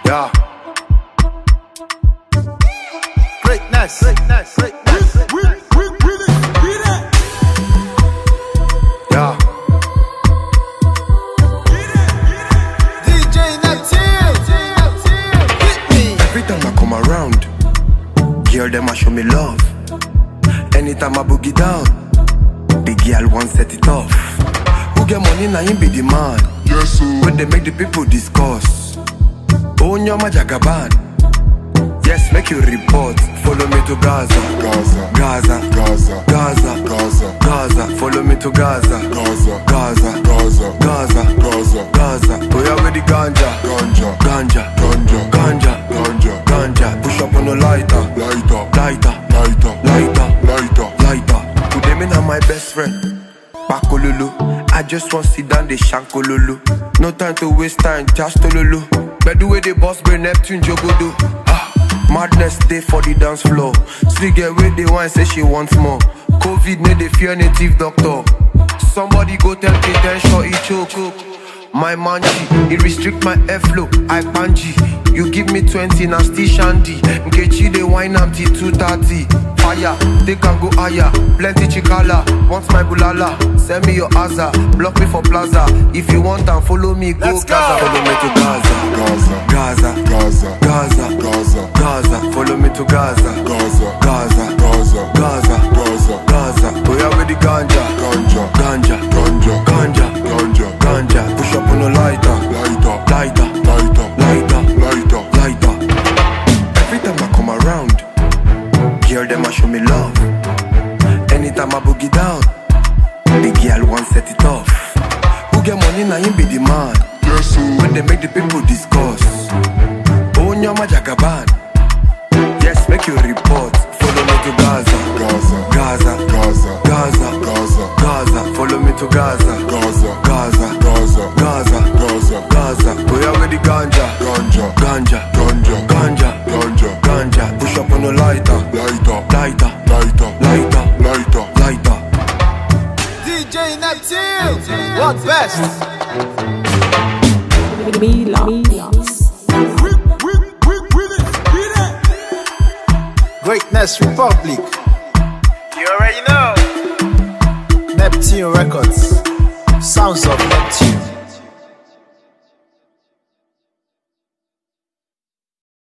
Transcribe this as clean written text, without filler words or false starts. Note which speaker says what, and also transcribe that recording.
Speaker 1: Yeah.
Speaker 2: Greatness.
Speaker 1: Yeah.
Speaker 2: DJ Neptune.
Speaker 1: Every time I come around, girl them a show me love. Anytime I boogie down, the girl won't set it off. Who get money now him be the man.
Speaker 3: Yes, sir.
Speaker 1: When they make the people discuss. Oh, Nyama Jagaban. Yes, make you report. Follow me to Gaza.
Speaker 3: Gaza,
Speaker 1: Gaza,
Speaker 3: Gaza,
Speaker 1: Gaza,
Speaker 3: Gaza,
Speaker 1: Gaza. Follow me to Gaza.
Speaker 3: Gaza,
Speaker 1: Gaza,
Speaker 3: Gaza,
Speaker 1: Gaza,
Speaker 3: Gaza,
Speaker 1: Gaza. Oh yeah, with the ganja,
Speaker 3: Ganja,
Speaker 1: ganja,
Speaker 3: Ganja,
Speaker 1: ganja,
Speaker 3: Ganja,
Speaker 1: ganja. Push up on the lighter,
Speaker 3: Lighter,
Speaker 1: lighter,
Speaker 3: Lighter,
Speaker 1: lighter,
Speaker 3: Lighter.
Speaker 1: lighter. Today me na my best friend. Bakololo. I just want sit down the shankololo. No time to waste time, just tololo. But the way the boss bring Neptune Jogodo. Madness day for the dance floor. Still get where they want, say she wants more. COVID made they fear native doctor. Somebody go tell K-10 he choke. My manji, it restrict my airflow. I panji. You give me 20, now still shandy. Nkechi they wine am till 2:30. Fire, they can go higher. Plenty chikala, want my bulala. Send me your Aza, block me for plaza. If you want and follow me, go
Speaker 2: Let's
Speaker 1: Gaza.
Speaker 2: go.
Speaker 1: Follow me to Gaza.
Speaker 3: Gaza,
Speaker 1: Gaza,
Speaker 3: Gaza,
Speaker 1: Gaza,
Speaker 3: Gaza,
Speaker 1: Gaza. Follow me to Gaza.
Speaker 3: Gaza,
Speaker 1: Gaza,
Speaker 3: Gaza,
Speaker 1: Gaza,
Speaker 3: Gaza,
Speaker 1: Gaza. Oh yeah, with the ganja,
Speaker 3: Ganja,
Speaker 1: ganja,
Speaker 3: Ganja,
Speaker 1: ganja,
Speaker 3: Ganja,
Speaker 1: ganja. Push up on the lighter,
Speaker 3: Lighter,
Speaker 1: lighter,
Speaker 3: Lighter,
Speaker 1: lighter,
Speaker 3: Lighter.
Speaker 1: lighter. Every time I come around, girl them a show me love. Anytime I boogie down, the girl won't set it off. Who get money now him be the man.
Speaker 3: Yes, sir.
Speaker 1: When they make the people discuss. Oh, Nyama Jagaban. Yes, make you report. Follow me to Gaza.
Speaker 3: Gaza,
Speaker 1: Gaza,
Speaker 3: Gaza,
Speaker 1: Gaza,
Speaker 3: Gaza,
Speaker 1: Gaza. Follow me to Gaza.
Speaker 3: Gaza,
Speaker 1: Gaza,
Speaker 3: Gaza,
Speaker 1: Gaza,
Speaker 3: Gaza,
Speaker 1: Gaza. Oh yeah, with the ganja,
Speaker 3: Ganja,
Speaker 1: ganja,
Speaker 3: Ganja,
Speaker 1: ganja,
Speaker 3: Ganja,
Speaker 1: ganja. Push up on the lighter,
Speaker 3: Lighter,
Speaker 1: lighter,
Speaker 3: Lighter,
Speaker 1: lighter,
Speaker 3: Lighter.
Speaker 1: lighter.
Speaker 2: DJ Neptune. What best? Greatness Republic. You already know. Neptune Records. Sounds of Neptune.